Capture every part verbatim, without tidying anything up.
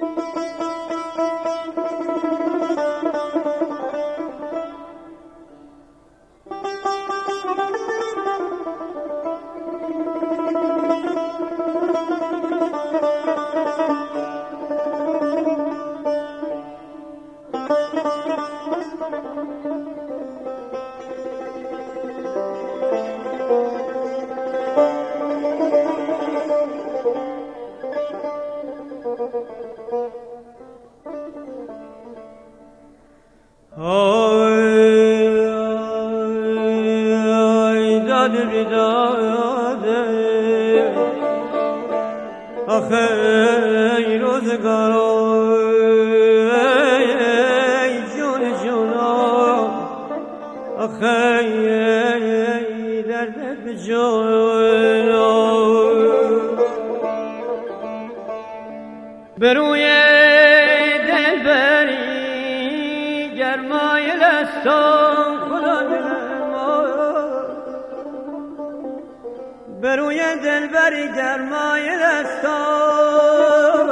بروی دلبری گرمای لستان خدا دلم بروی دلبری گرمای لستان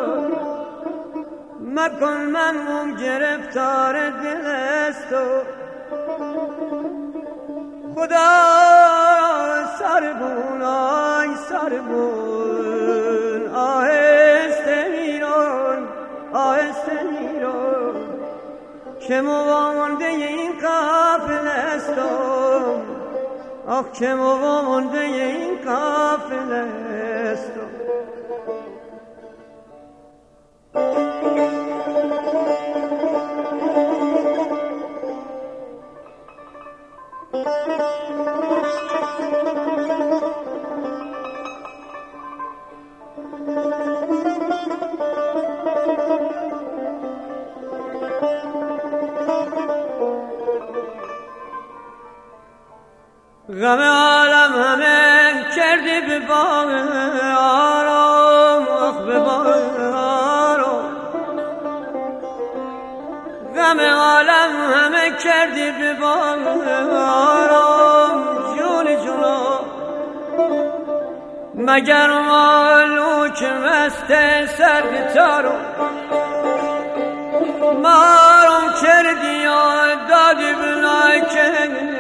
مکن من مم گرفتار دل است خدا سربون آی سربون آهسته میرون آهسته میرون که موانده این قافله استم آخ که موانده این قافله استم غم عالم همه کردی به باغ آرام آخ به باغ آرام غم عالم همه کردی به باغ آرام جون جونا مگر مالو که مست سرگتارو مارم کردی یا دادی بلای که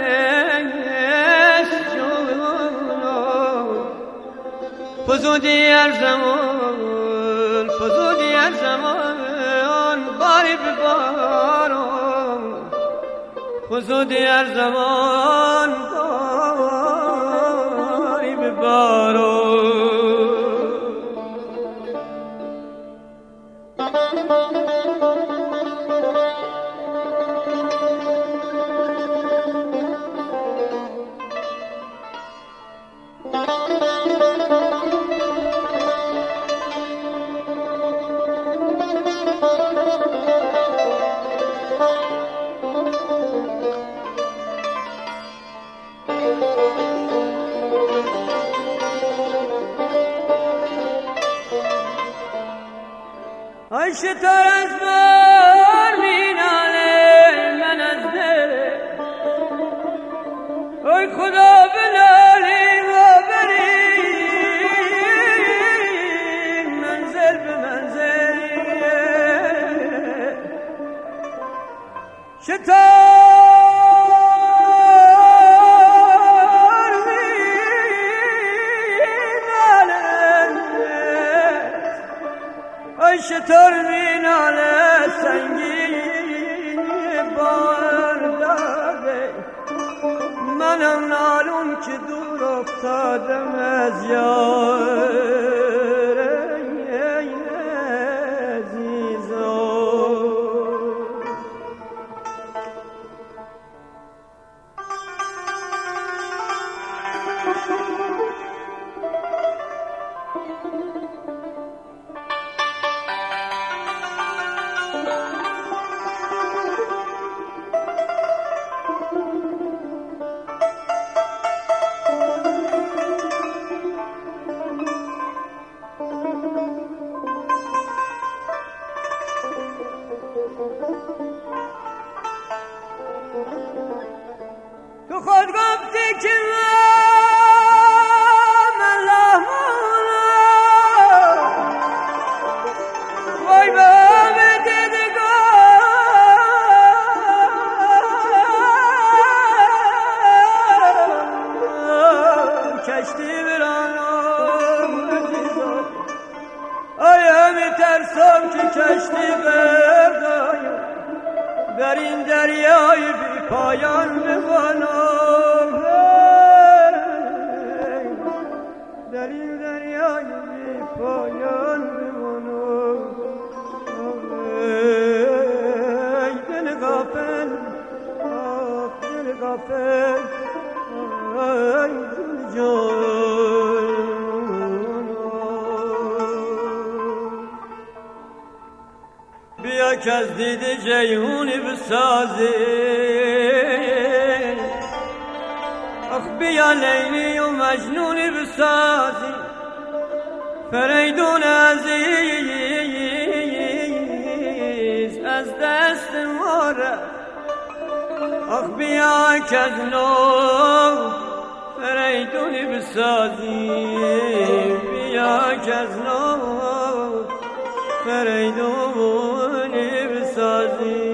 فزودی هر زمان فزودی هر زمان باری ببارم فزودی هر زمان باری ببارم ای شتر از بار میناله من از دل ای خدا بلالی و بریم منزل به منزل شتر شتر میناله سنگین بار داده منم نالون که دور افتادم از یار عزیزم در این دریای بی پایان بمانم، در این دریای بی پایان بمانم. ای دل غافل، آه دل غافل، ای دل جان. بیا که از دیده جیهونی بسازی، آخ بیا لیلی و مجنونی بسازی، فریدون عزیز از دست ما رفت. آخ بیا که از نو فریدونی بسازی، بیا که از نو فریدونی بسازی.